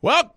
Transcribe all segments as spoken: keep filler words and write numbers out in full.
Well,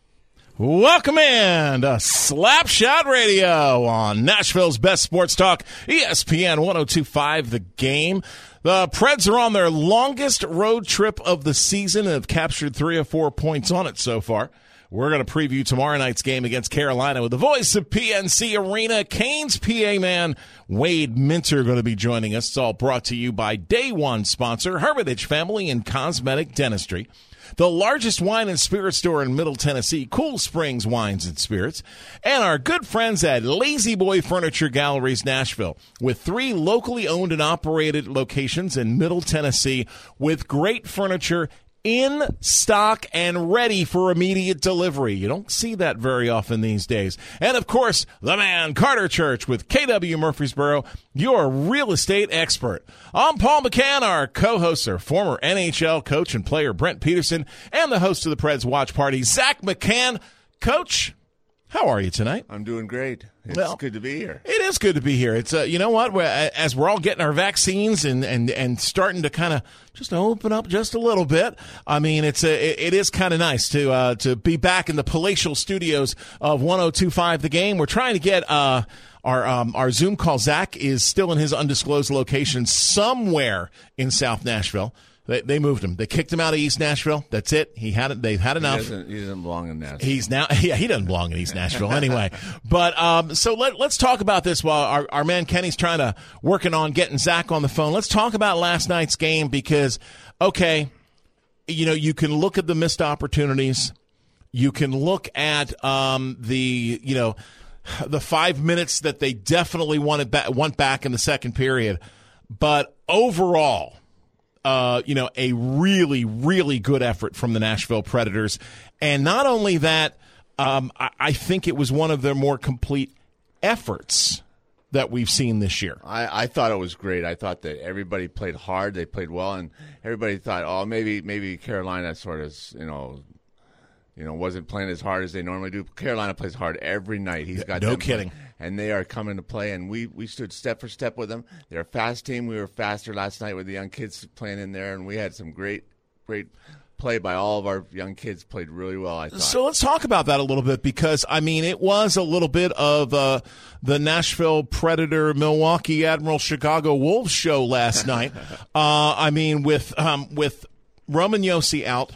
welcome in to Slapshot Radio on Nashville's best sports talk, E S P N one oh two point five The Game. The Preds are on their longest road trip of the season and have captured three or four points on it so far. We're going to preview tomorrow night's game against Carolina with the voice of P N C Arena, Canes P A man Wade Minter going to be joining us. It's all brought to you by Day One sponsor, Hermitage Family and Cosmetic Dentistry. The largest wine and spirit store in Middle Tennessee, Cool Springs Wines and Spirits, and our good friends at Lazy Boy Furniture Galleries, Nashville, with three locally owned and operated locations in Middle Tennessee with great furniture in stock and ready for immediate delivery. You don't see that very often these days. And, of course, the man, Carter Church, with K W Murfreesboro, your real estate expert. I'm Paul McCann. Our co-hosts are former N H L coach and player Brent Peterson and the host of the Preds Watch Party, Zach McCann. Coach, how are you tonight? I'm doing great. It's well, good to be here. It is good to be here. It's uh, you know what? We're, as we're all getting our vaccines and and, and starting to kind of just open up just a little bit. I mean, it's a, it, it is kind of nice to uh, to be back in the palatial studios of one oh two point five The Game. We're trying to get uh, our um, our Zoom call. Zach is still in his undisclosed location somewhere in South Nashville. They, they moved him. They kicked him out of East Nashville. That's it. He had it. They've had enough. He doesn't, he doesn't belong in Nashville. He's now, yeah, he doesn't belong in East Nashville anyway. But um, so let, let's talk about this while our, our man Kenny's trying to working on getting Zach on the phone. Let's talk about last night's game because, okay, you know, you can look at the missed opportunities. You can look at um, the, you know, the five minutes that they definitely wanted back, want back in the second period. But overall, Uh, you know, a really, really good effort from the Nashville Predators. And not only that, um, I, I think it was one of their more complete efforts that we've seen this year. I, I thought it was great. I thought that everybody played hard. They played well, and everybody thought, oh, maybe maybe Carolina sort of, you know, you know, wasn't playing as hard as they normally do. Carolina plays hard every night. He's got no them kidding. Play, and they are coming to play, and we, we stood step for step with them. They're a fast team. We were faster last night with the young kids playing in there, and we had some great, great play by all of our young kids. Played really well, I thought. So let's talk about that a little bit because, I mean, it was a little bit of uh, the Nashville Predator, Milwaukee Admiral, Chicago Wolves show last night. Uh, I mean, with um, with Roman Josi out,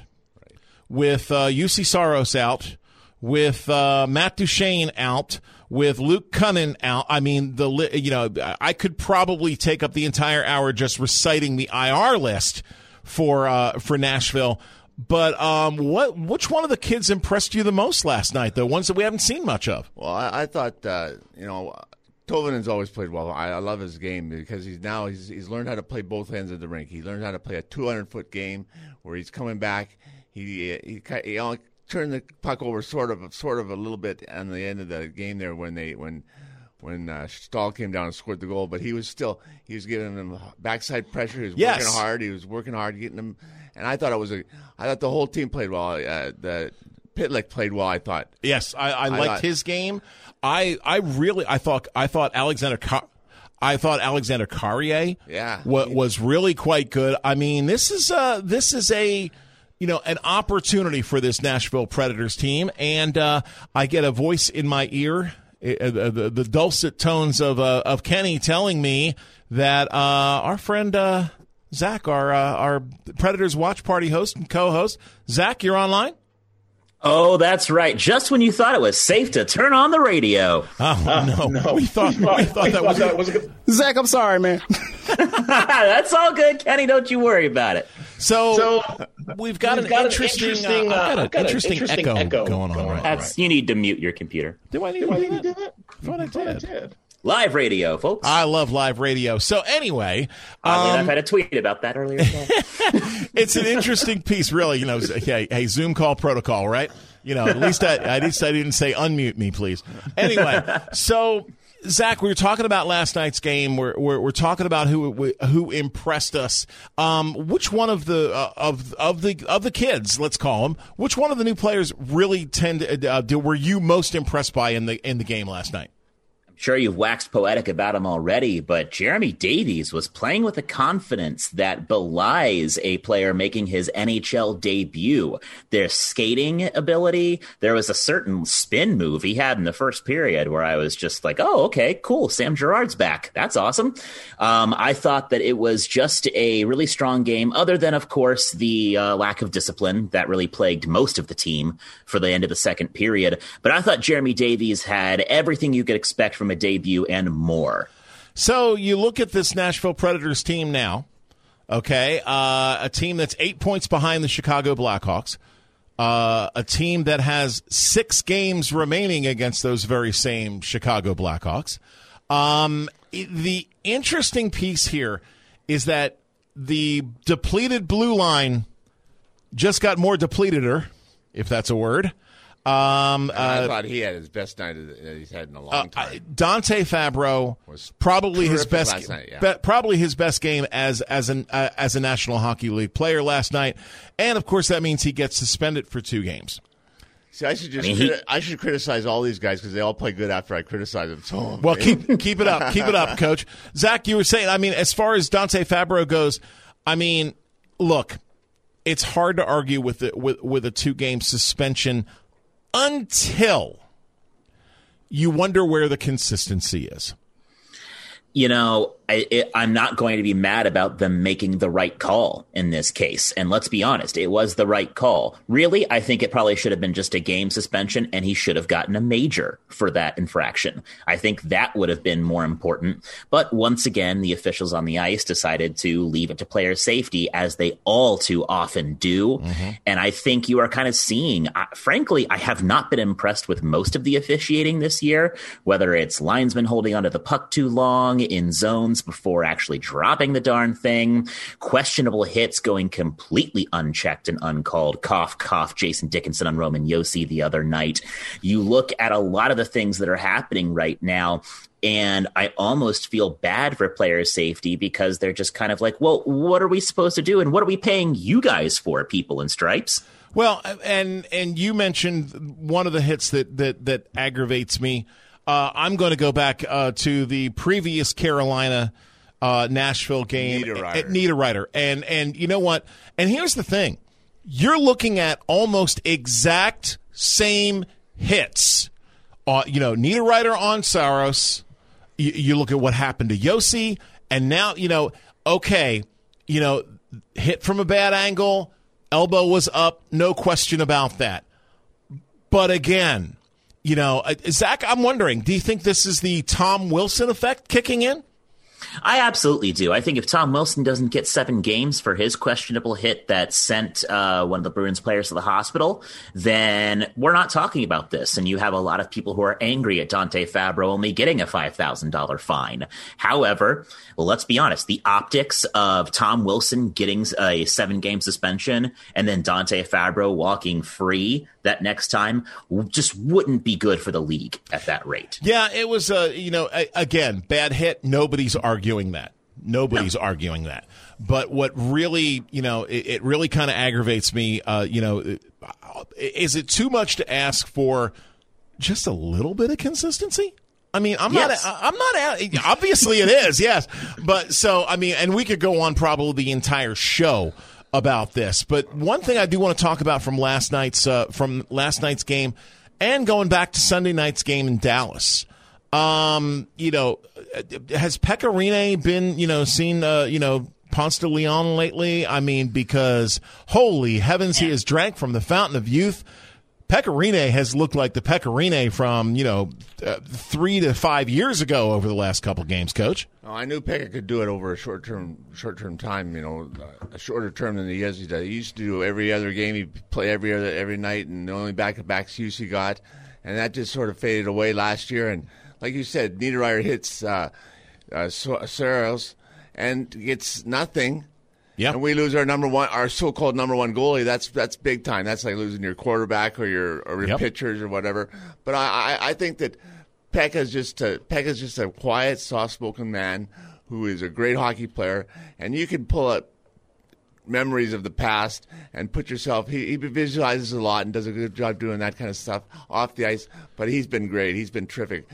with uh, U C Saros out, with uh, Matt Duchene out, with Luke Cunnin out. I mean, the you know, I could probably take up the entire hour just reciting the I R list for uh, for Nashville. But um, what which one of the kids impressed you the most last night? The ones that we haven't seen much of. Well, I, I thought uh, you know. Tovanen's always played well. I, I love his game because he's now he's he's learned how to play both ends of the rink. He learned how to play a two hundred foot game where he's coming back. He he, he, he only turned the puck over sort of sort of a little bit on the end of the game there when they when when uh, Stahl came down and scored the goal. But he was still he was giving them backside pressure. He was yes. working hard. He was working hard, getting them. And I thought it was a I thought the whole team played well. Uh, the Pitlick played well, I thought. Yes, I, I, I liked thought, his game. I I really I thought I thought Alexander Car- I thought Alexander Carrier yeah. w- was really quite good. I mean, this is a this is a you know an opportunity for this Nashville Predators team, and uh, I get a voice in my ear, uh, the, the dulcet tones of uh, of Kenny telling me that uh, our friend uh, Zach, our uh, our Predators Watch Party host and co-host, Zach, you're online. Oh, that's right. Just when you thought it was safe to turn on the radio. Oh, uh, no. no. We thought, we thought, we thought that, was, that was good. Zach, I'm sorry, man. That's all good, Kenny. Don't you worry about it. So, so we've got, we've an, got interesting, an interesting, uh, uh, got an got interesting, an interesting echo, echo going on going right, That's, right. You need to mute your computer. Do I need, do to, I do need to do that? I thought I did. I did. Live radio, folks. I love live radio. So anyway, Oddly um, enough, I had a tweet about that earlier today. It's an interesting piece, really. You know, hey, hey, Zoom call protocol, right? You know, at least I, at least I didn't say unmute me, please. Anyway, so Zach, we were talking about last night's game. We're we're, we're talking about who who impressed us. Um, which one of the uh, of of the of the kids, let's call them, which one of the new players really tend uh, were you most impressed by in the in the game last night? Sure, you've waxed poetic about him already, but Jeremy Davies was playing with a confidence that belies a player making his N H L debut. Their skating ability, there was a certain spin move he had in the first period where I was just like, oh, okay, cool, Sam Girard's back. That's awesome. Um, I thought that it was just a really strong game, other than, of course, the uh, lack of discipline that really plagued most of the team for the end of the second period. But I thought Jeremy Davies had everything you could expect from a debut and more. So you look at this Nashville Predators team now, okay, uh, a team that's eight points behind the Chicago Blackhawks, uh, a team that has six games remaining against those very same Chicago Blackhawks. Um, the interesting piece here is that the depleted blue line just got more depleteder, if that's a word. Um, I uh, thought he had his best night that he's had in a long time. Uh, Dante Fabro was probably his best, last night, yeah. be, probably his best game as as an uh, as a National Hockey League player last night, and of course that means he gets suspended for two games. See, I should just I, mean, he, criti- I should criticize all these guys because they all play good after I criticize them. So well, keep keep it up, keep it up, Coach. Zach, you were saying, I mean, as far as Dante Fabro goes, I mean, look, it's hard to argue with the, with with a two game suspension. Until you wonder where the consistency is. You know, I, it, I'm not going to be mad about them making the right call in this case. And let's be honest, it was the right call. Really, I think it probably should have been just a game suspension, and he should have gotten a major for that infraction. I think that would have been more important. But once again, the officials on the ice decided to leave it to player safety, as they all too often do. Mm-hmm. And I think you are kind of seeing, uh, frankly, I have not been impressed with most of the officiating this year, whether it's linesmen holding onto the puck too long in zones before actually dropping the darn thing, questionable hits going completely unchecked and uncalled. Cough, cough, Jason Dickinson on Roman Josi the other night. You look at a lot of the things that are happening right now, and I almost feel bad for player safety because they're just kind of like, well, what are we supposed to do? And what are we paying you guys for, people in stripes? Well, and and you mentioned one of the hits that, that, that aggravates me. Uh, I'm going to go back uh, to the previous Carolina uh, Nashville game Niederreiter. at Niederreiter. And, and you know what? And here's the thing. You're looking at almost exact same hits. Uh, you know, Niederreiter on Saros. You, you look at what happened to Josi. And now, you know, okay, you know, hit from a bad angle. Elbow was up. No question about that. But again, you know, Zach, I'm wondering, do you think this is the Tom Wilson effect kicking in? I absolutely do. I think if Tom Wilson doesn't get seven games for his questionable hit that sent uh, one of the Bruins players to the hospital, then we're not talking about this. And you have a lot of people who are angry at Dante Fabro only getting a five thousand dollars fine. However, well, let's be honest, the optics of Tom Wilson getting a seven-game suspension and then Dante Fabro walking free that next time just wouldn't be good for the league at that rate. Yeah, it was, uh, you know, a, again, bad hit. Nobody's arguing that. Nobody's no. arguing that. But what really, you know, it, it really kind of aggravates me, uh, you know, is it too much to ask for just a little bit of consistency? I mean, I'm yes. not, I'm not, obviously it is, yes. But so, I mean, and we could go on probably the entire show about this. But one thing I do want to talk about from last night's, uh, from last night's game and going back to Sunday night's game in Dallas. Um, you know, has Pekka Rinne been, you know, seen, uh, you know, Ponce de Leon lately? I mean, because holy heavens, he has drank from the fountain of youth. Pekka Rinne has looked like the Pekka Rinne from, you know, uh, three to five years ago over the last couple games, Coach. Oh, I knew Pekka could do it over a short term, short term time. You know, a shorter term than he is. He used to do every other game. He'd play every other every night, and the only back to backs use he got, and that just sort of faded away last year. And like you said, Niederreiter hits uh, uh, Saros and gets nothing. Yeah, and we lose our number one, our so-called number one goalie. That's that's big time. That's like losing your quarterback or your or your yep. pitchers or whatever. But I, I, I think that Pekka's just a, Pekka's just a quiet, soft-spoken man who is a great hockey player, and you can pull up memories of the past and put yourself. He, he visualizes a lot and does a good job doing that kind of stuff off the ice. But he's been great. He's been terrific.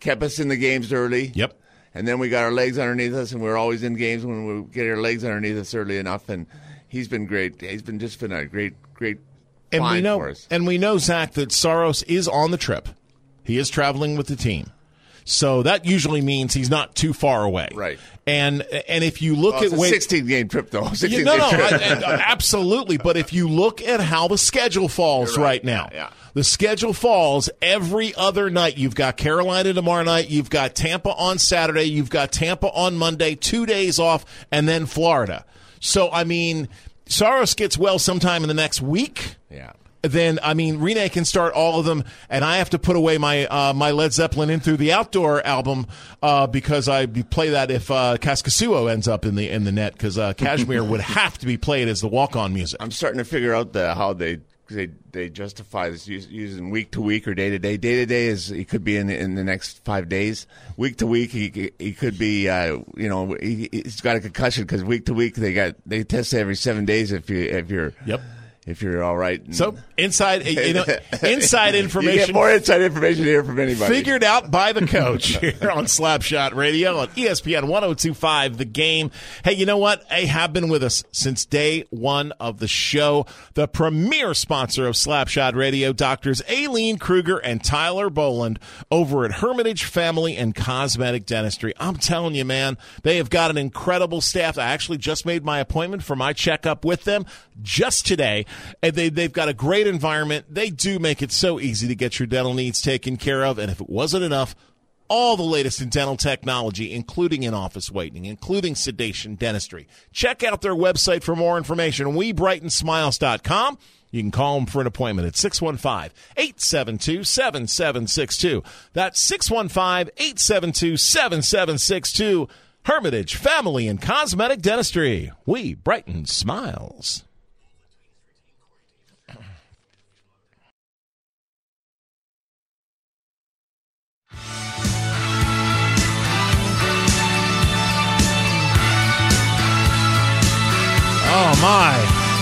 kept us in the games early. Yep. And then we got our legs underneath us, and we're always in games when we get our legs underneath us early enough. And he's been great. He's been just been a great, great and find we know, for us. And we know, Zach, that Saros is on the trip. He is traveling with the team. So that usually means he's not too far away. Right. And and if you look well, at it's a Wade, sixteen-game trip, though. You, no, no, I, I, absolutely. But if you look at how the schedule falls right. right now, yeah, yeah. the schedule falls every other night. You've got Carolina tomorrow night. You've got Tampa on Saturday. You've got Tampa on Monday, two days off, and then Florida. So, I mean, Saros gets well sometime in the next week. Yeah. Then, I mean, Rene can start all of them, and I have to put away my uh, my Led Zeppelin In Through the Outdoor album uh, because I play that if uh, Kaskasuo ends up in the in the net, because uh, Kashmir would have to be played as the walk-on music. I'm starting to figure out the, how they they they justify this using week to week or day to day. Day to day is he could be in in the next five days. Week to week he he could be uh, you know he, he's got a concussion because week to week they got they test every seven days if you if you're yep. If you're all right. So inside, you know, inside information. You get more inside information here from anybody. Figured out by the coach here on Slapshot Radio on E S P N one oh two point five The Game. Hey, you know what? They have been with us since day one of the show. The premier sponsor of Slapshot Radio, Doctors Aileen Kruger and Tyler Boland over at Hermitage Family and Cosmetic Dentistry. I'm telling you, man, they have got an incredible staff. I actually just made my appointment for my checkup with them just today. And they, they've got a great environment. They do make it so easy to get your dental needs taken care of. And if it wasn't enough, all the latest in dental technology, including in-office whitening, including sedation dentistry. Check out their website for more information, we brighten smiles dot com. You can call them for an appointment at six one five, eight seven two, seven seven six two. That's six one five, eight seven two, seven seven six two. Hermitage Family and Cosmetic Dentistry. We brighten smiles. Oh, my.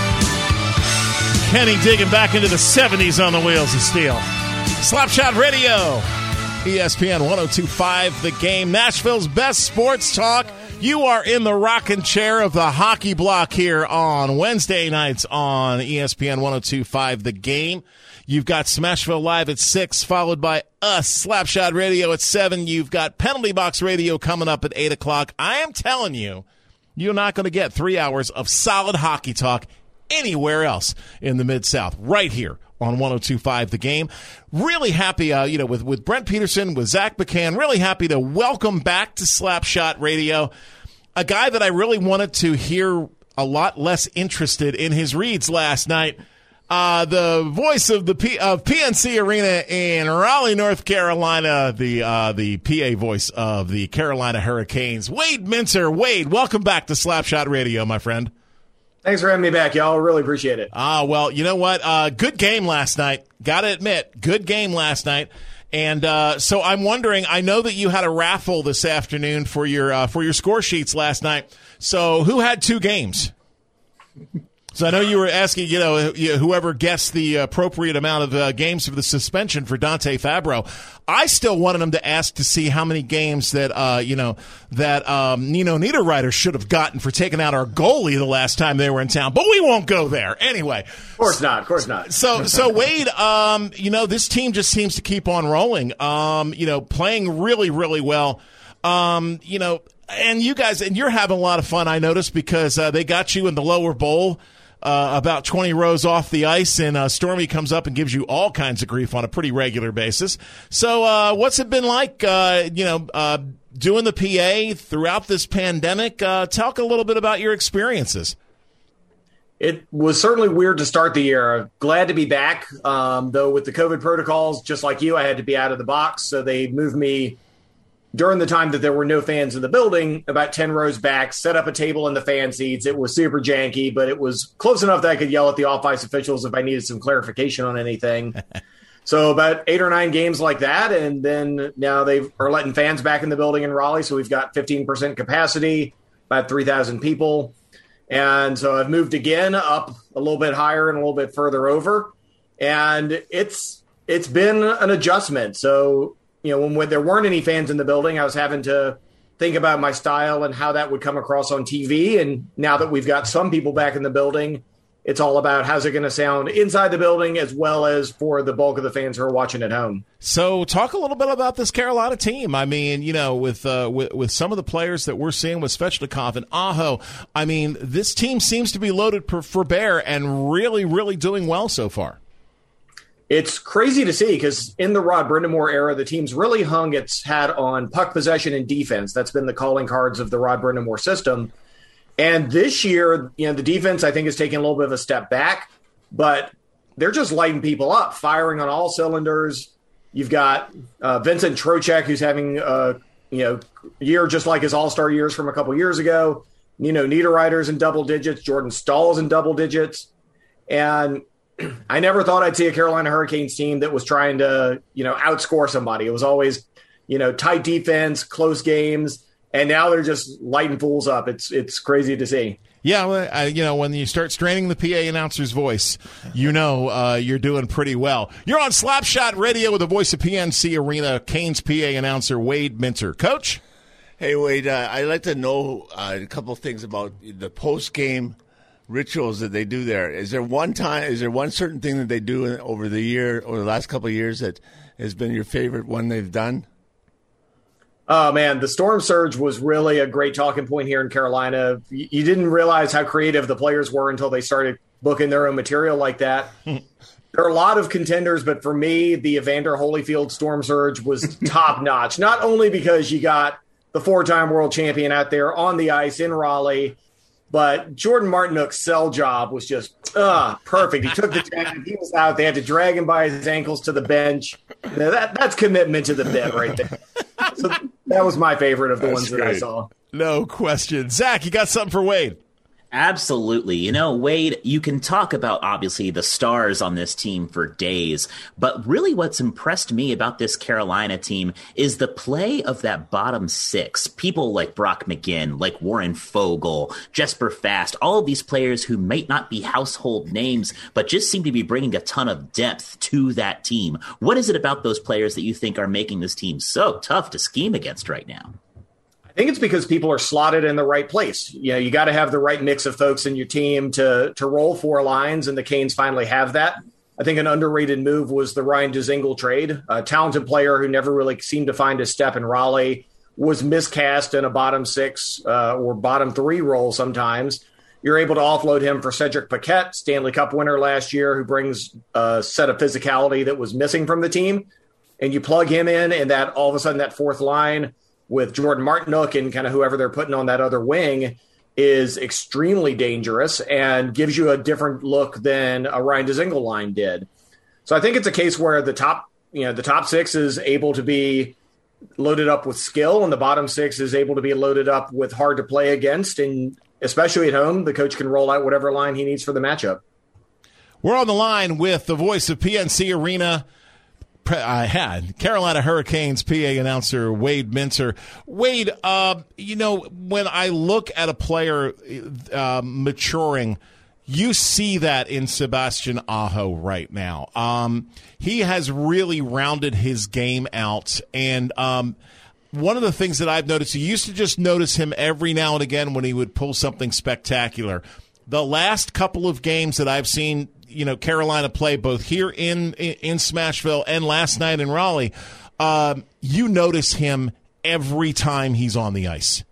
Kenny digging back into the seventies on the wheels of steel. Slapshot Radio, E S P N one oh two point five The Game, Nashville's best sports talk. You are in the rocking chair of the hockey block here on Wednesday nights on E S P N one oh two point five The Game. You've got Smashville Live at six, followed by us, Slapshot Radio at seven. You've got Penalty Box Radio coming up at eight o'clock. I am telling you, you're not going to get three hours of solid hockey talk anywhere else in the Mid-South, right here on one oh two point five The Game. Really happy, uh, you know, with, with Brent Peterson, with Zach McCann, really happy to welcome back to Slapshot Radio a guy that I really wanted to hear a lot less interested in his reads last night. Uh, the voice of the P- of P N C Arena in Raleigh, North Carolina, the uh, the P A voice of the Carolina Hurricanes, Wade Minter. Wade, welcome back to Slapshot Radio, my friend. Thanks for having me back, y'all. Really appreciate it. Ah, well, you know what? Uh, good game last night. Got to admit, good game last night. And uh, so I'm wondering. I know that you had a raffle this afternoon for your uh, for your score sheets last night. So who had two games? So I know you were asking, you know, whoever guessed the appropriate amount of uh, games for the suspension for Dante Fabro. I still wanted him to ask to see how many games that, uh, you know, that um, Nino Niederreiter should have gotten for taking out our goalie the last time they were in town. But we won't go there. Anyway. Of course not. Of course not. So, so Wade, um, you know, this team just seems to keep on rolling, um, you know, playing really, really well. Um, you know, and you guys, and you're having a lot of fun, I noticed, because uh, they got you in the lower bowl. Uh, about twenty rows off the ice, and uh, Stormy comes up and gives you all kinds of grief on a pretty regular basis. So uh, what's it been like, uh, you know, uh, doing the P A throughout this pandemic? Uh, talk a little bit about your experiences. It was certainly weird to start the year. Glad to be back, um, though with the COVID protocols, just like you, I had to be out of the box. So they moved me during the time that there were no fans in the building, about ten rows back, set up a table in the fan seats. It was super janky, but it was close enough that I could yell at the off-ice officials if I needed some clarification on anything. So about eight or nine games like that, and then now they are letting fans back in the building in Raleigh, so we've got fifteen percent capacity, about three thousand people. And so I've moved again up a little bit higher and a little bit further over, and it's it's been an adjustment. So you know, when, when there weren't any fans in the building, I was having to think about my style and how that would come across on T V. And now that we've got some people back in the building, it's all about how's it going to sound inside the building as well as for the bulk of the fans who are watching at home. So talk a little bit about this Carolina team. I mean, you know, with uh, with, with some of the players that we're seeing with Svechnikov and Aho, I mean, this team seems to be loaded for, for bear and really, really doing well so far. It's crazy to see because in the Rod Brind'Amour era, the team's really hung its hat on puck possession and defense. That's been the calling cards of the Rod Brind'Amour system. And this year, you know, the defense, I think, is taking a little bit of a step back, but they're just lighting people up, firing on all cylinders. You've got uh, Vincent Trocheck, who's having a you know year just like his all-star years from a couple years ago. Nino Niederreiter's in double digits. Jordan Stahl's in double digits. And I never thought I'd see a Carolina Hurricanes team that was trying to, you know, outscore somebody. It was always, you know, tight defense, close games. And now they're just lighting fools up. It's it's crazy to see. Yeah, well, I, you know, when you start straining the P A announcer's voice, you know uh, you're doing pretty well. You're on Slapshot Radio with the voice of P N C Arena, Canes P A announcer Wade Minter. Coach? Hey, Wade, uh, I'd like to know uh, a couple of things about the post-game rituals that they do there. Is there one time, is there one certain thing that they do over the year, or the last couple of years that has been your favorite one they've done? Oh, man, the Storm Surge was really a great talking point here in Carolina. You didn't realize how creative the players were until they started booking their own material like that. There are a lot of contenders, but for me, the Evander Holyfield Storm Surge was top-notch, not only because you got the four-time world champion out there on the ice in Raleigh, but Jordan Martinook's sell job was just uh, perfect. He took the jacket. He was out. They had to drag him by his ankles to the bench. Now that, that's commitment to the bit right there. So that was my favorite of the That's ones great. that I saw. No question. Zach, you got something for Wade? Absolutely. You know, Wade, you can talk about, obviously, the stars on this team for days, but really what's impressed me about this Carolina team is the play of that bottom six. People like Brock McGinn, like Warren Fogle, Jesper Fast, all of these players who might not be household names, but just seem to be bringing a ton of depth to that team. What is it about those players that you think are making this team so tough to scheme against right now? I think it's because people are slotted in the right place. You know, you got to have the right mix of folks in your team to to roll four lines, and the Canes finally have that. I think an underrated move was the Ryan Dzingel trade. A talented player who never really seemed to find his step in Raleigh, was miscast in a bottom six uh, or bottom three role sometimes. You're able to offload him for Cedric Paquette, Stanley Cup winner last year, who brings a set of physicality that was missing from the team. And you plug him in, and that all of a sudden that fourth line with Jordan Martinook and kind of whoever they're putting on that other wing is extremely dangerous and gives you a different look than a Ryan Dzingel line did. So I think it's a case where the top, you know, the top six is able to be loaded up with skill, and the bottom six is able to be loaded up with hard to play against. And especially at home, the coach can roll out whatever line he needs for the matchup. We're on the line with the voice of P N C Arena, I had Carolina Hurricanes P A announcer Wade Minter. Wade, uh, you know, when I look at a player uh, maturing, you see that in Sebastian Aho right now. Um, he has really rounded his game out, and um, one of the things that I've noticed, you used to just notice him every now and again when he would pull something spectacular. The last couple of games that I've seen, you know, Carolina play both here in in, in Smashville and last night in Raleigh, um, you notice him every time he's on the ice.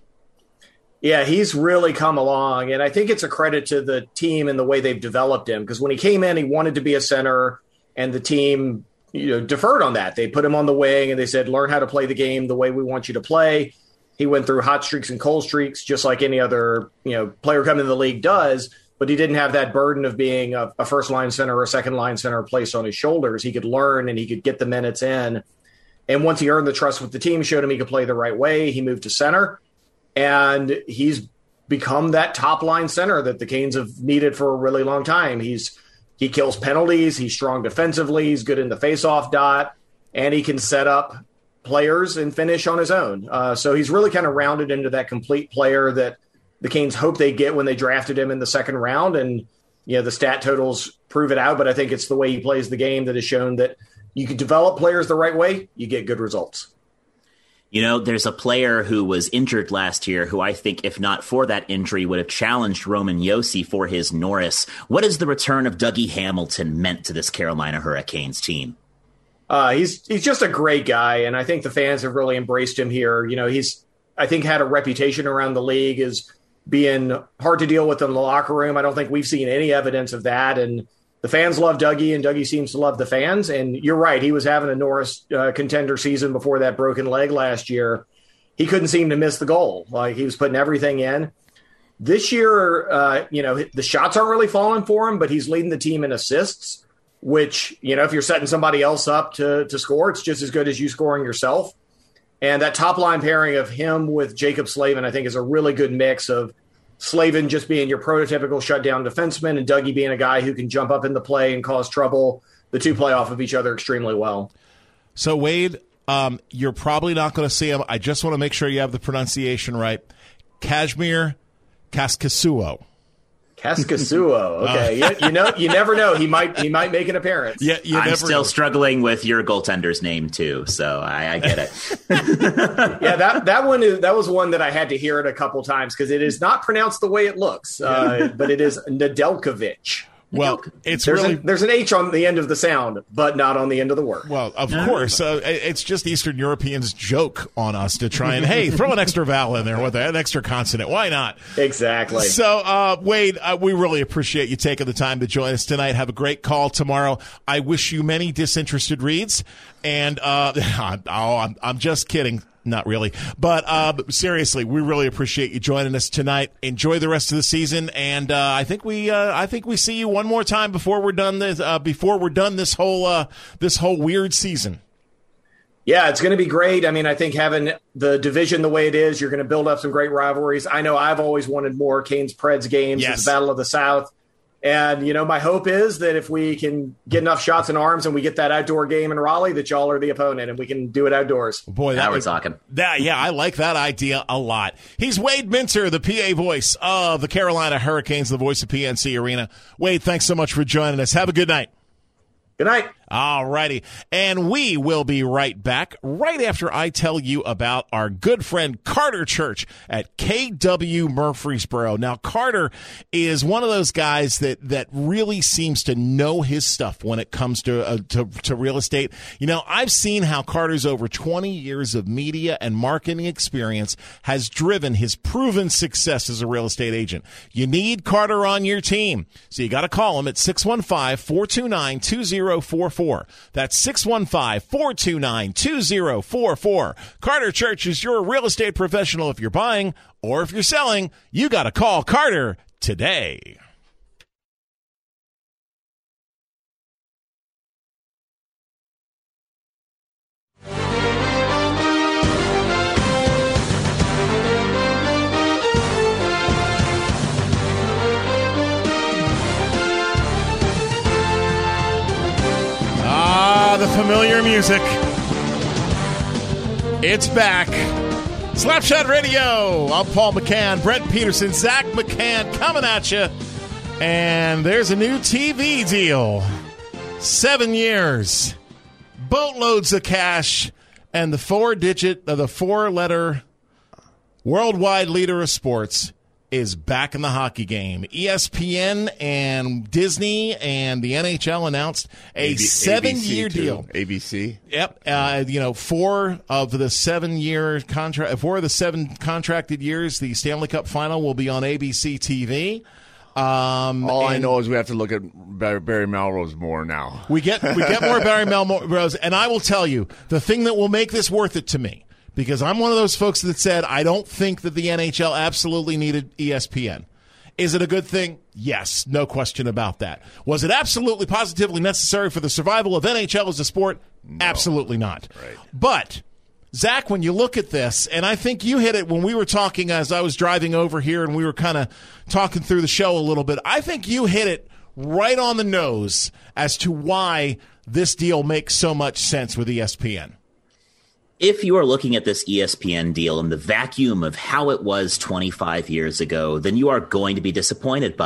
Yeah, he's really come along, and I think it's a credit to the team and the way they've developed him, because when he came in, he wanted to be a center, and the team, you know, deferred on that. They put him on the wing, and they said, learn how to play the game the way we want you to play. He went through hot streaks and cold streaks, just like any other, you know, player coming to the league does, but he didn't have that burden of being a, a first-line center or a second-line center placed on his shoulders. He could learn, and he could get the minutes in. And once he earned the trust with the team, showed him he could play the right way, he moved to center. And he's become that top-line center that the Canes have needed for a really long time. He's he kills penalties. He's strong defensively. He's good in the face-off dot, and he can set up players and finish on his own. Uh, so he's really kind of rounded into that complete player that the Canes hope they get when they drafted him in the second round. And you know the stat totals prove it out, but I think it's the way he plays the game that has shown that you can develop players the right way, you get good results. You know, there's a player who was injured last year who I think, if not for that injury, would have challenged Roman Josi for his Norris. What has the return of Dougie Hamilton meant to this Carolina Hurricanes team? Uh, he's he's just a great guy, and I think the fans have really embraced him here. You know, he's, I think, had a reputation around the league as being hard to deal with in the locker room. I don't think we've seen any evidence of that, and the fans love Dougie, and Dougie seems to love the fans. And you're right, he was having a Norris uh, contender season before that broken leg last year. He couldn't seem to miss the goal. Like, he was putting everything in. This year, uh, you know, the shots aren't really falling for him, but he's leading the team in assists, which, you know, if you're setting somebody else up to, to score, it's just as good as you scoring yourself. And that top line pairing of him with Jacob Slavin, I think, is a really good mix of Slavin just being your prototypical shutdown defenseman and Dougie being a guy who can jump up in the play and cause trouble. The two play off of each other extremely well. So, Wade, um, you're probably not going to see him. I just want to make sure you have the pronunciation right. Kazimierz Kaskisuo. Kaskisuo. Okay, uh, you, you know, you never know. He might he might make an appearance. Yeah, you I'm never still know. struggling with your goaltender's name too, so I, I get it. yeah, that that one is that was one that I had to hear it a couple times because it is not pronounced the way it looks, uh, but it is Nedeljkovic. Well, it's there's really a, there's an H on the end of the sound, but not on the end of the word. Well, of course, uh, it's just Eastern Europeans joke on us to try and hey, throw an extra vowel in there with an extra consonant. Why not? Exactly. So, uh, Wade, uh, we really appreciate you taking the time to join us tonight. Have a great call tomorrow. I wish you many disinterested reads, and uh, oh, I'm I'm just kidding. Not really. But uh, seriously, we really appreciate you joining us tonight. Enjoy the rest of the season, and uh, I think we uh, I think we see you one more time before we're done this uh, before we're done this whole uh, this whole weird season. Yeah, it's going to be great. I mean, I think having the division the way it is, you're going to build up some great rivalries. I know I've always wanted more Canes-Preds games. Yes. It's the Battle of the South. And, you know, my hope is that if we can get enough shots in arms and we get that outdoor game in Raleigh, that y'all are the opponent and we can do it outdoors. Boy, that now we're would, talking. That, yeah, I like that idea a lot. He's Wade Minter, the P A voice of the Carolina Hurricanes, the voice of P N C Arena. Wade, thanks so much for joining us. Have a good night. Good night. All righty. And we will be right back right after I tell you about our good friend Carter Church at K W Murfreesboro. Now, Carter is one of those guys that, that really seems to know his stuff when it comes to, uh, to to real estate. You know, I've seen how Carter's over twenty years of media and marketing experience has driven his proven success as a real estate agent. You need Carter on your team. So you got to call him at six one five, four two nine, two zero four four. That's six one five, four two nine, two zero four four. Carter Church is your real estate professional. If you're buying or if you're selling, you got to call Carter today. Ah, the familiar music. It's back. Slapshot Radio. I'm Paul McCann, Brent Peterson, Zach McCann coming at you. And there's a new T V deal. Seven years. Boatloads of cash. And the four-digit, uh, the four-letter worldwide leader of sports is back in the hockey game. E S P N and Disney and the N H L announced a, a seven-year deal. A B C. Yep. Uh, you know, four of the seven-year contract, four of the seven contracted years, the Stanley Cup Final will be on A B C T V. Um, All I know is we have to look at Barry Melrose more now. We get we get more Barry Melrose, and I will tell you the thing that will make this worth it to me. Because I'm one of those folks that said I don't think that the N H L absolutely needed E S P N. Is it a good thing? Yes, no question about that. Was it absolutely, positively necessary for the survival of N H L as a sport? No. Absolutely not. Right. But, Zach, when you look at this, and I think you hit it when we were talking as I was driving over here and we were kind of talking through the show a little bit, I think you hit it right on the nose as to why this deal makes so much sense with E S P N. If you are looking at this E S P N deal in the vacuum of how it was twenty-five years ago, then you are going to be disappointed by it.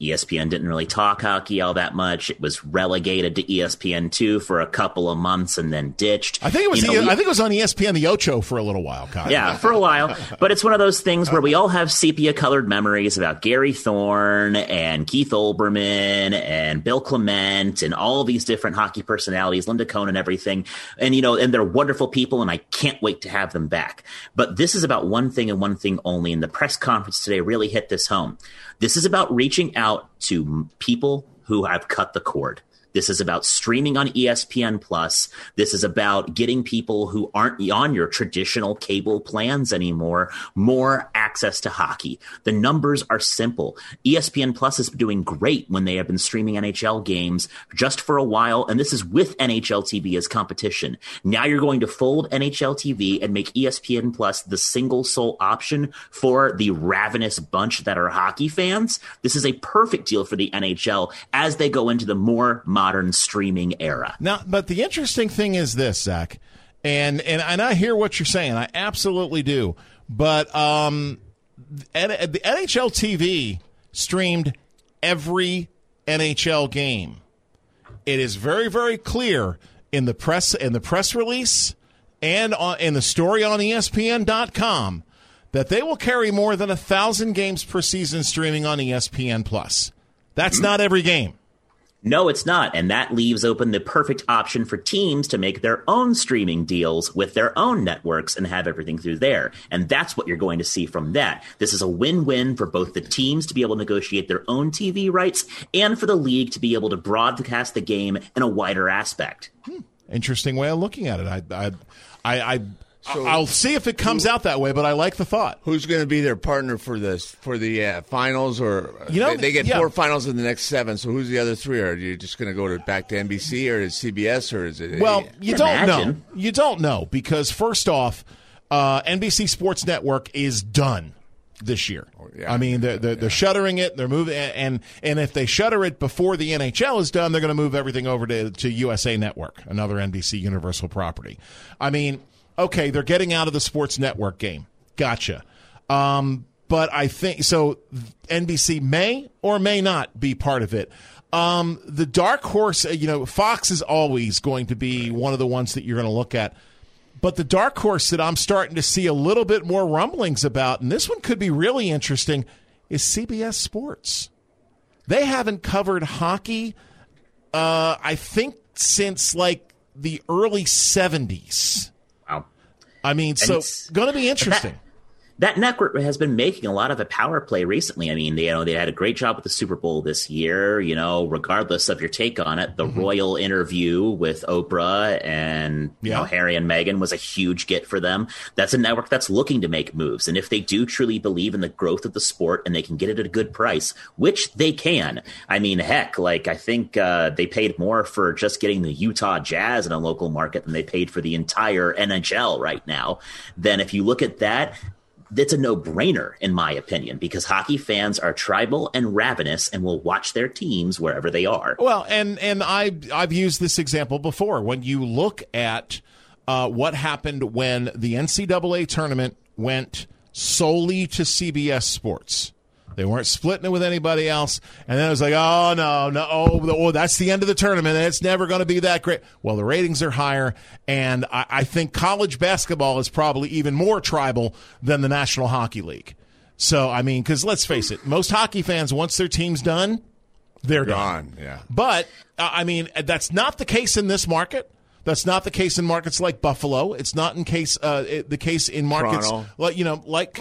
E S P N didn't really talk hockey all that much. It was relegated to E S P N two for a couple of months and then ditched. I think it was. You know, the, we, I think it was on E S P N the Ocho for a little while, Kyle. Yeah, for a while. But it's one of those things where we all have sepia-colored memories about Gary Thorne and Keith Olbermann and Bill Clement and all these different hockey personalities, Linda Cohn and everything. And, you know, and they're wonderful people, and I can't wait to have them back. But this is about one thing and one thing only, and the press conference today really hit this home. This is about reaching out to people who have cut the cord. This is about streaming on E S P N Plus. This is about getting people who aren't on your traditional cable plans anymore more access to hockey. The numbers are simple. E S P N Plus is doing great when they have been streaming N H L games just for a while, and this is with N H L T V as competition. Now you're going to fold N H L T V and make E S P N Plus the single sole option for the ravenous bunch that are hockey fans. This is a perfect deal for the N H L as they go into the more modern modern streaming era. Now, but the interesting thing is this, Zach, and and, and I hear what you're saying. I absolutely do. But um, the N H L T V streamed every N H L game. It is very, very clear in the press in the press release and on, in the story on E S P N dot com that they will carry more than a thousand games per season streaming on E S P N Plus. That's mm-hmm. not every game. No, it's not, and that leaves open the perfect option for teams to make their own streaming deals with their own networks and have everything through there. And that's what you're going to see from that. This is a win-win for both the teams to be able to negotiate their own T V rights and for the league to be able to broadcast the game in a wider aspect. Hmm. Interesting way of looking at it. I, I, I, I So I'll see if it comes who, out that way, but I like the thought. Who's going to be their partner for this for the uh, finals? Or you know, they, they get yeah. four finals in the next seven. So who's the other three? Are you just going to go to back to N B C or is C B S or is it? Well, you don't Imagine. know. You don't know because first off, uh, N B C Sports Network is done this year. Oh, yeah. I mean, they're, they're, they're shuttering it. They're moving, and and if they shutter it before the N H L is done, they're going to move everything over to to U S A Network, another N B C Universal property. I mean. Okay, they're getting out of the sports network game. Gotcha. Um, but I think so. N B C may or may not be part of it. Um, the dark horse, you know, Fox is always going to be one of the ones that you're going to look at. But the dark horse that I'm starting to see a little bit more rumblings about, and this one could be really interesting, is C B S Sports. They haven't covered hockey, uh, I think, since like the early seventies. I mean, so it's going to be interesting. That, that network has been making a lot of a power play recently. I mean, they, you know, they had a great job with the Super Bowl this year, you know, regardless of your take on it. The mm-hmm. royal interview with Oprah and yeah. you know, Harry and Meghan was a huge get for them. That's a network that's looking to make moves. And if they do truly believe in the growth of the sport and they can get it at a good price, which they can. I mean, heck, like I think uh, they paid more for just getting the Utah Jazz in a local market than they paid for the entire N H L right now. Then if you look at that, it's a no-brainer, in my opinion, because hockey fans are tribal and ravenous and will watch their teams wherever they are. Well, and and I, I've used this example before. When you look at uh, what happened when the N C double A tournament went solely to C B S Sports. They weren't splitting it with anybody else. And then it was like, oh, no, no, oh, oh that's the end of the tournament, and it's never going to be that great. Well, the ratings are higher, and I, I think college basketball is probably even more tribal than the National Hockey League. So, I mean, because let's face it, most hockey fans, once their team's done, they're gone. done. Yeah. But, uh, I mean, that's not the case in this market. That's not the case in markets like Buffalo. It's not in case uh, it, the case in markets Toronto. like you know like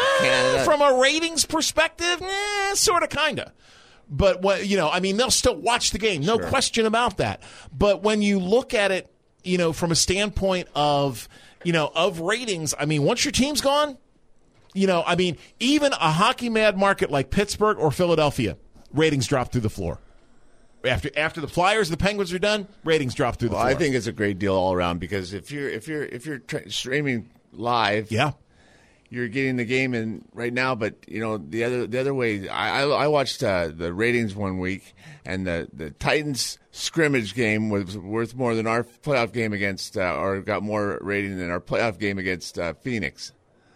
uh, from a ratings perspective, eh, sort of, kind of. But what you know, I mean, they'll still watch the game, no sure. question about that. But when you look at it, you know, from a standpoint of you know of ratings, I mean, once your team's gone, you know, I mean, even a hockey mad market like Pittsburgh or Philadelphia, ratings drop through the floor. After after the Flyers, the Penguins are done, ratings drop through the well, floor. I think it's a great deal all around because if you're if you're if you're tra- streaming live, yeah, you're getting the game in right now. But you know the other the other way, I I, I watched uh, the ratings one week, and the, the Titans scrimmage game was worth more than our playoff game against, uh, or got more rating than our playoff game against uh, Phoenix.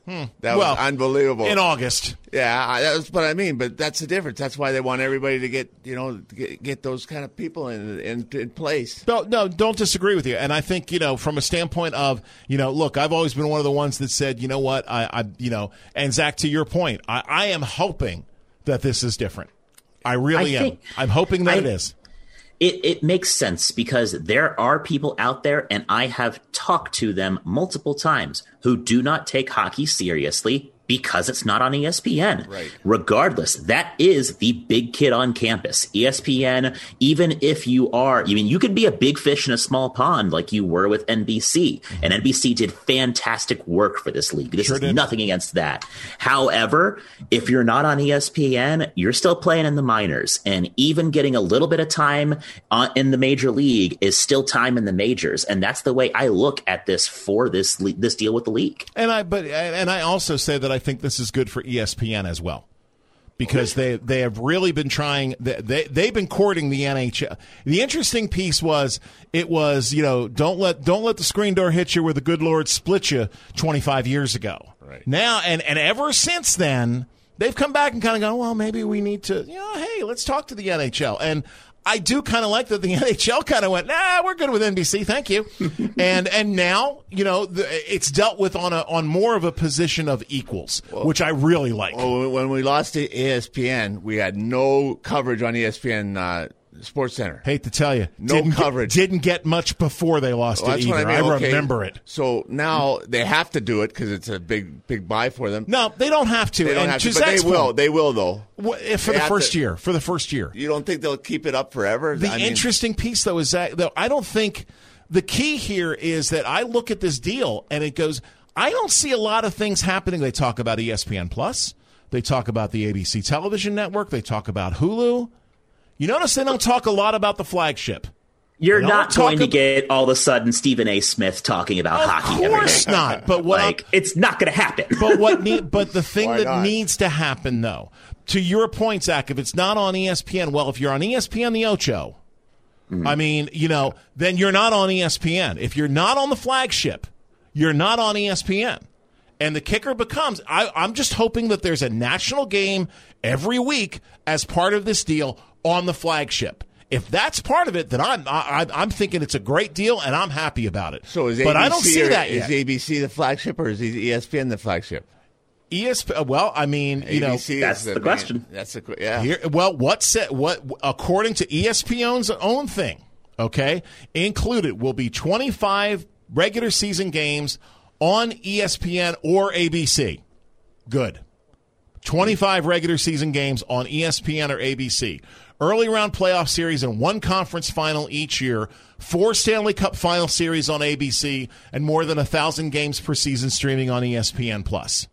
Hmm. That well, was unbelievable. In August. Yeah, I, that's what I mean. But that's the difference. That's why they want everybody to get, you know, get, get those kind of people in, in in place. No, no, don't disagree with you. And I think, you know, from a standpoint of, you know, look, I've always been one of the ones that said, you know what, I, I you know, and Zach, to your point, I, I am hoping that this is different. I really I am. I'm hoping that I, it is. It, it makes sense because there are people out there, and I have talked to them multiple times, who do not take hockey seriously because it's not on E S P N. Right. Regardless, that is the big kid on campus. E S P N, even if you are, I mean, you could be a big fish in a small pond like you were with N B C. Mm-hmm. And N B C did fantastic work for this league. This sure is did. Nothing against that. However, if you're not on E S P N, you're still playing in the minors. And even getting a little bit of time on, in the major league is still time in the majors. And that's the way I look at this for this this deal with the league. And I, but, and I also say that I think this is good for E S P N as well, because they they have really been trying. They they've been courting the N H L. The interesting piece was it was you know don't let don't let the screen door hit you where the good Lord split you twenty-five years ago. Right now, and and ever since then, they've come back and kind of gone, well, maybe we need to, you know, hey, let's talk to the N H L. And I do kind of like that the N H L kind of went, nah, we're good with N B C, thank you. and and now, you know, the, it's dealt with on a on more of a position of equals, well, which I really like. Well, when we lost to E S P N, we had no coverage on E S P N uh, Sports Center. Hate to tell you, no didn't coverage. Get, didn't get much before they lost well, it either. I, mean. I okay. remember it. So now they have to do it because it's a big, big buy for them. No, they don't have to. They don't and have to, but they will. Point, they will, though. For they the first to, year. For the first year. You don't think they'll keep it up forever? The I interesting mean, piece, though, is that though I don't think the key here is that I look at this deal and it goes, I don't see a lot of things happening. They talk about E S P N Plus. They talk about the A B C television network. They talk about Hulu. You notice they don't talk a lot about the flagship. You're not going to get all of a sudden Stephen A. Smith talking about of hockey. Of course not. But what like, it's not going to happen. But what? Need, but the thing Why that not? needs to happen, though, to your point, Zach, if it's not on E S P N, well, if you're on E S P N, the Ocho, mm-hmm. I mean, you know, then you're not on E S P N. If you're not on the flagship, you're not on E S P N. And the kicker becomes, I, I'm just hoping that there's a national game every week as part of this deal on the flagship. If that's part of it, then I'm I, I'm thinking it's a great deal, and I'm happy about it. So is A B C but I don't see or, that yet. Is A B C the flagship, or is E S P N the flagship? E S P N. Well, I mean, you A B C know, that's the, the question. Main, that's the yeah. Here, well, what said what according to E S P N's own thing, okay, included will be twenty-five regular season games on E S P N or A B C. Good. twenty-five regular season games on E S P N or A B C. Early round playoff series and one conference final each year. Four Stanley Cup final series on A B C and more than one thousand games per season streaming on E S P N Plus.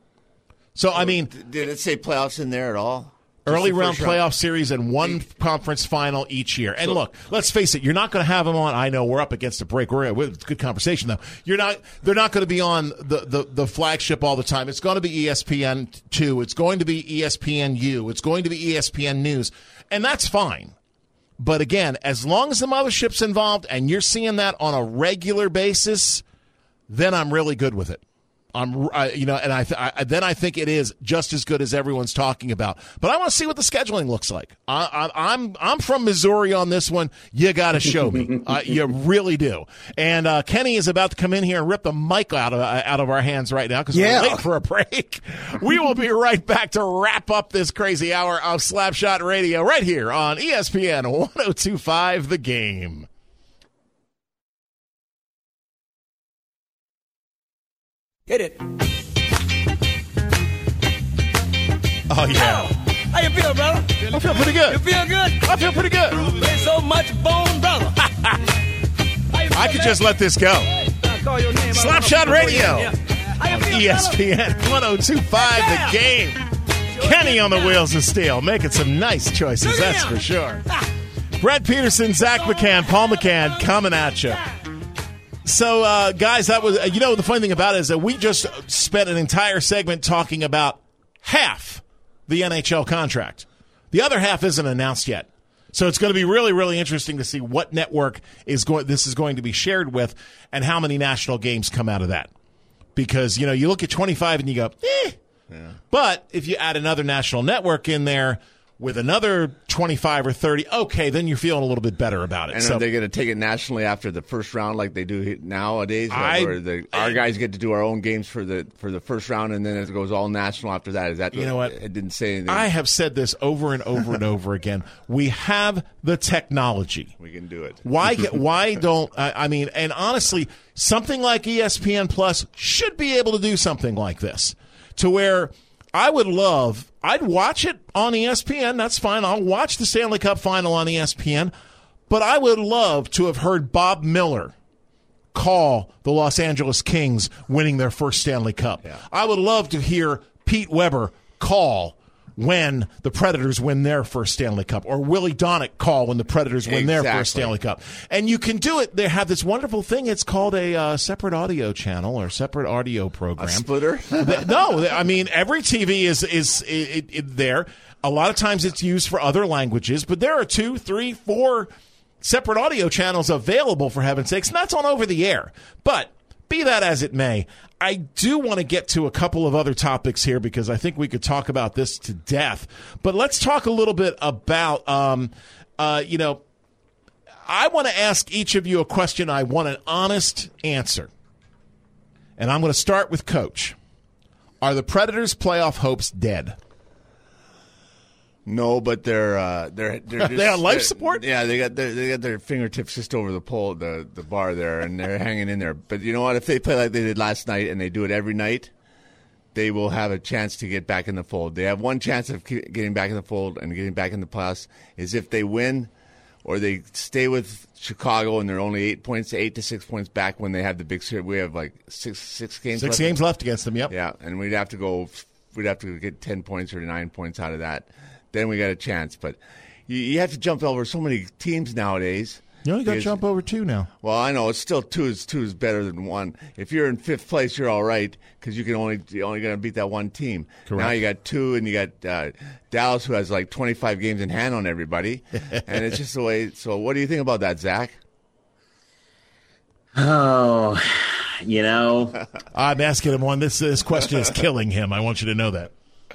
So, I mean... Did it say playoffs in there at all? Early round playoff series and one conference final each year. And so, look, let's face it, you're not going to have them on. I know we're up against a break. We're, we're it's a good conversation though. You're not. They're not going to be on the, the, the flagship all the time. It's going to be E S P N two. It's going to be E S P N U. It's going to be E S P N News, and that's fine. But again, as long as the mothership's involved and you're seeing that on a regular basis, then I'm really good with it. I'm, I, you know, and I, th- I then I think it is just as good as everyone's talking about. But I want to see what the scheduling looks like. I, I, I'm I'm from Missouri on this one. You got to show me. uh, you really do. And uh, Kenny is about to come in here and rip the mic out of uh, out of our hands right now because yeah. we're late for a break. We will be right back to wrap up this crazy hour of Slapshot Radio right here on E S P N one oh two point five The Game. Hit it. Oh, yeah. How you feel, brother? I feel pretty good. You feel good? I feel pretty good. There's so much bone, brother. I could just let this go. Slapshot Radio. E S P N one oh two point five The Game. Kenny on the wheels of steel, making some nice choices, that's for sure. Brett Peterson, Zach McCann, Paul McCann coming at you. So, uh, guys, that was, you know, the funny thing about it is that we just spent an entire segment talking about half the N H L contract. The other half isn't announced yet. So it's going to be really, really interesting to see what network is going, this is going to be shared with and how many national games come out of that. because, you know, you look at twenty-five and you go, eh. Yeah. But if you add another national network in there with another twenty-five or thirty, okay, then you're feeling a little bit better about it. And so, are they going to take it nationally after the first round like they do nowadays? I, or the, our guys get to do our own games for the for the first round, and then it goes all national after that? Is that you know what? It didn't say anything. I have said this over and over and over again. We have the technology. We can do it. Why Why don't, I, I mean, and honestly, something like E S P N Plus should be able to do something like this to where I would love, I'd watch it on E S P N. That's fine. I'll watch the Stanley Cup final on E S P N. But I would love to have heard Bob Miller call the Los Angeles Kings winning their first Stanley Cup. Yeah. I would love to hear Pete Weber call when the Predators win their first Stanley Cup, or Willie Donick call when the Predators win exactly. their first Stanley Cup. And you can do it. They have this wonderful thing. It's called a uh, separate audio channel or separate audio program. A splitter? No, I mean, every T V is, is it, it, there. A lot of times it's used for other languages, but there are two, three, four separate audio channels available, for heaven's sakes, and that's on over the air. But be that as it may, I do want to get to a couple of other topics here because I think we could talk about this to death. But let's talk a little bit about, um, uh, you know, I want to ask each of you a question. I want an honest answer. And I'm going to start with Coach. Are the Predators' playoff hopes dead? No, but they're uh, they're they're just, they on life support. Yeah, they got their, they got their fingertips just over the pole, the the bar there, and they're hanging in there. But you know what? If they play like they did last night and they do it every night, they will have a chance to get back in the fold. They have one chance of getting back in the fold and getting back in the playoffs is if they win, or they stay with Chicago and they're only eight points, eight to six points back when they have the big series. We have like six six games. Six left. games left against them. Yep. Yeah, and we'd have to go. We'd have to get ten points or nine points out of that. Then we got a chance. But you, you have to jump over so many teams nowadays. You only got to jump over two now. Well, I know it's still two is two is better than one. If you're in fifth place, you're all right because you can only you're only going to beat that one team. Correct. Now you got two, and you got uh, Dallas, who has like twenty-five games in hand on everybody, and it's just the way. So, what do you think about that, Zach? Oh, you know, I'm asking him one. This this question is killing him. I want you to know that.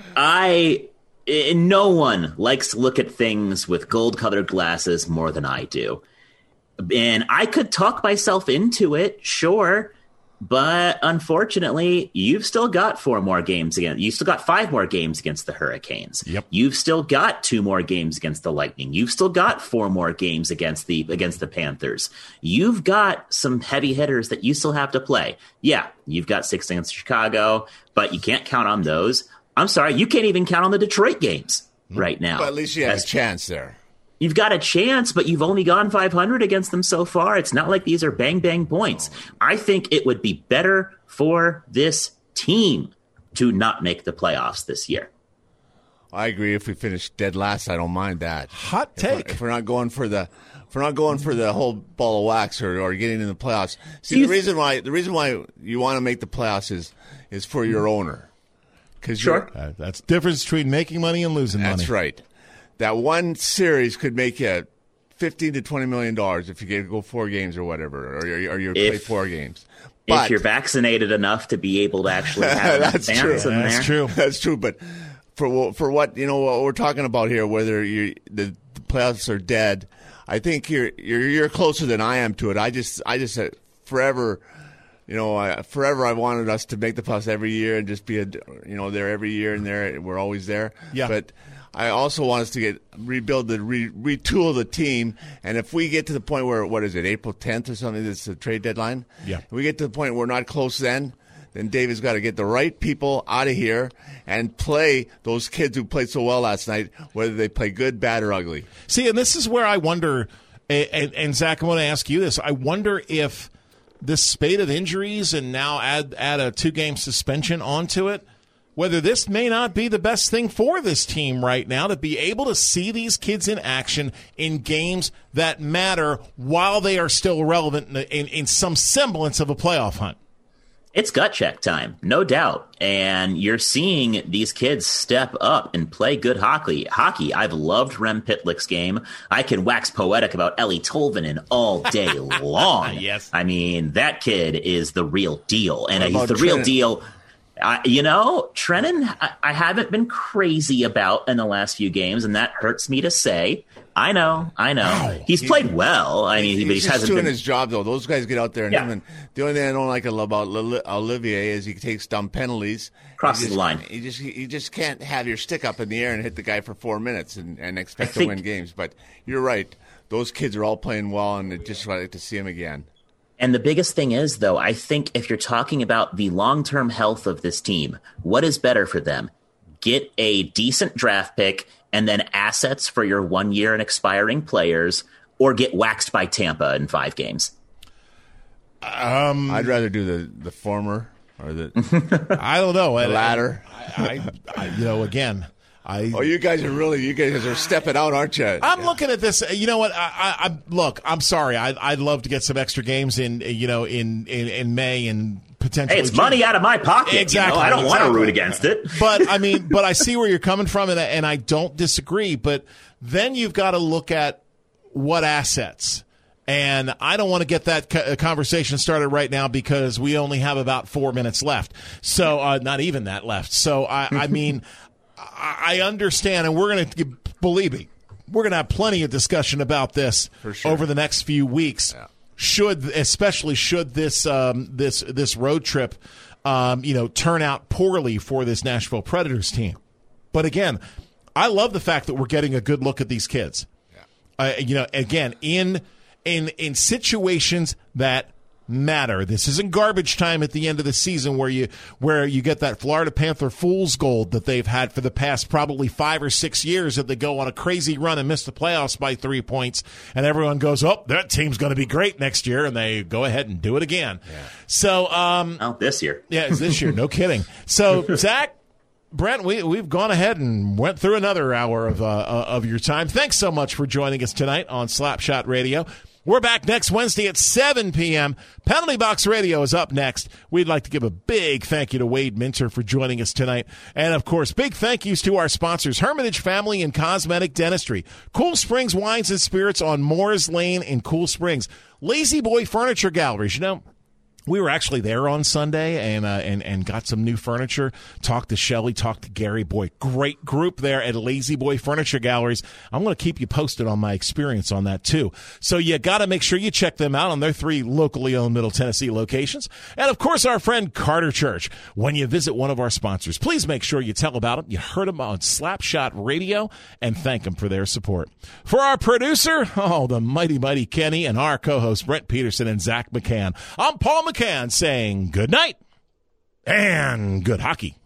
I. No one likes to look at things with gold-colored glasses more than I do. And I could talk myself into it, sure, but unfortunately, you've still got four more games against. You've still got five more games against the Hurricanes. Yep. You've still got two more games against the Lightning. You've still got four more games against the against the Panthers. You've got some heavy hitters that you still have to play. Yeah, you've got six against Chicago, but you can't count on those. I'm sorry, you can't even count on the Detroit games right now. But at least you have As, a chance there. You've got a chance, but you've only gone five hundred against them so far. It's not like these are bang-bang points. I think it would be better for this team to not make the playoffs this year. I agree. If we finish dead last, I don't mind that. Hot If we're, take. if we're not going for the, if we're not going for the whole ball of wax or, or getting in the playoffs. See, You the reason why the reason why you want to make the playoffs is is for your owner. Cause Sure. Uh, that's the difference between making money and losing money. That's right. That one series could make you fifteen to twenty million dollars if you get go four games or whatever, or, or you play If- four games. But if you're vaccinated enough to be able to actually have That's an true. advance in That's there. true. That's true. But for for what you know, what we're talking about here, whether you the, the playoffs are dead, I think you're you're you're closer than I am to it. I just I just uh, forever. You know, I, forever I wanted us to make the playoffs every year and just be, a, you know, there every year and there we're always there. Yeah. But I also want us to get rebuild the re, retool the team. And if we get to the point where what is it, April tenth or something? That's the trade deadline. Yeah. If we get to the point where we're not close then. Then David's got to get the right people out of here and play those kids who played so well last night, whether they play good, bad, or ugly. See, and this is where I wonder, and, and Zach, I want to ask you this. I wonder if this spate of injuries and now add add a two-game suspension onto it, whether this may not be the best thing for this team right now to be able to see these kids in action in games that matter while they are still relevant in, in, in some semblance of a playoff hunt. It's gut check time, no doubt. And you're seeing these kids step up and play good hockey. Hockey. I've loved Rem Pitlick's game. I can wax poetic about Ellie Tolvanen all day long. Yes. I mean, that kid is the real deal. And he's the Trennan? real deal. I, you know, Trennan, I, I haven't been crazy about in the last few games, and that hurts me to say. I know, I know. Ow. He's played well. I mean, He's, but he just hasn't doing been. his job, though. Those guys get out there and Yeah. him. And the only thing I don't like about Li- Olivier is he takes dumb penalties. Crosses He just- the line. You just you just can't have your stick up in the air and hit the guy for four minutes and, and expect to think- win games. But you're right. Those kids are all playing well, and I just like to see them again. And the biggest thing is, though, I think if you're talking about the long-term health of this team, what is better for them? Get a decent draft pick and then assets for your one-year and expiring players, or get waxed by Tampa in five games. Um, I'd rather do the, the former or the, I don't know. the latter. I, I, I, you know, again, I. Oh, you guys are really you guys are stepping out, aren't you? I'm looking at this. You know what? I, I, I look. I'm sorry. I, I'd love to get some extra games in. You know, in in, in May and potentially. Hey, it's June. money out of my pocket. Exactly. You know? I don't exactly. want to root against it. But I mean, but I see where you're coming from, and I, and I don't disagree. But then you've got to look at what assets. And I don't want to get that co- conversation started right now because we only have about four minutes left. So uh, not even that left. So I, I mean, I, I understand, and we're going to believe me, we're going to have plenty of discussion about this For sure. over the next few weeks. Yeah. Should, especially should this um, this this road trip, um, you know, turn out poorly for this Nashville Predators team. But again, I love the fact that we're getting a good look at these kids. Yeah. Uh, you know, again, in in in situations that matter. This isn't garbage time at the end of the season where you where you get that Florida Panther fool's gold that they've had for the past probably five or six years that they go on a crazy run and miss the playoffs by three points, and everyone goes, "Oh, that team's going to be great next year," and they go ahead and do it again. Yeah. So, um, Oh, this year. yeah, it's this year. No kidding. So, Zach, Brent, we, we've gone ahead and went through another hour of uh, of your time. Thanks so much for joining us tonight on Slapshot Radio. We're back next Wednesday at seven p.m. Penalty Box Radio is up next. We'd like to give a big thank you to Wade Minter for joining us tonight. And, of course, big thank yous to our sponsors, Hermitage Family and Cosmetic Dentistry, Cool Springs Wines and Spirits on Moores Lane in Cool Springs, Lazy Boy Furniture Galleries. You know, we were actually there on Sunday and uh, and and got some new furniture. Talked to Shelly, talked to Gary. Boy, great group there at Lazy Boy Furniture Galleries. I'm going to keep you posted on my experience on that too. So you got to make sure you check them out on their three locally owned Middle Tennessee locations. And of course, our friend Carter Church. When you visit one of our sponsors, please make sure you tell about them. You heard them on Slapshot Radio and thank them for their support. For our producer, oh, the mighty, mighty Kenny, and our co-host Brent Peterson and Zach McCann, I'm Paul McCann saying good night and good hockey.